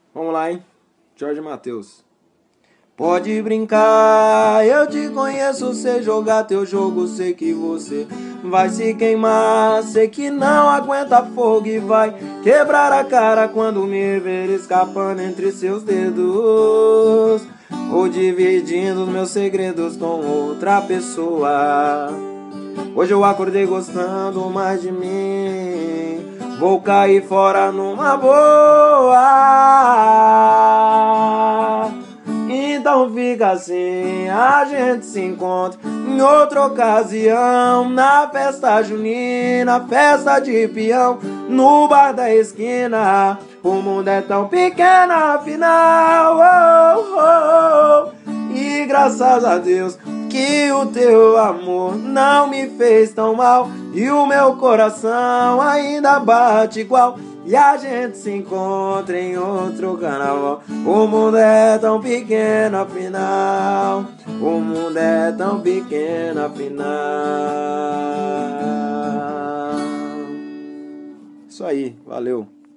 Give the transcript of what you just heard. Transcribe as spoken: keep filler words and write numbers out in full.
Vamos lá, hein? Jorge Mateus. Pode brincar, eu te conheço, sei jogar teu jogo, sei que você vai se queimar, sei que não aguenta fogo e vai quebrar a cara quando me ver escapando entre seus dedos, ou dividindo os meus segredos com outra pessoa. Hoje eu acordei gostando mais de mim, vou cair fora numa boa. Então fica assim, a gente se encontra em outra ocasião, na festa junina, festa de peão, no bar da esquina. O mundo é tão pequeno afinal, oh, oh, oh. E graças a Deus que o teu amor não me fez tão mal, e o meu coração ainda bate igual, e a gente se encontra em outro carnaval. O mundo é tão pequeno afinal, o mundo é tão pequeno afinal. Isso aí, valeu.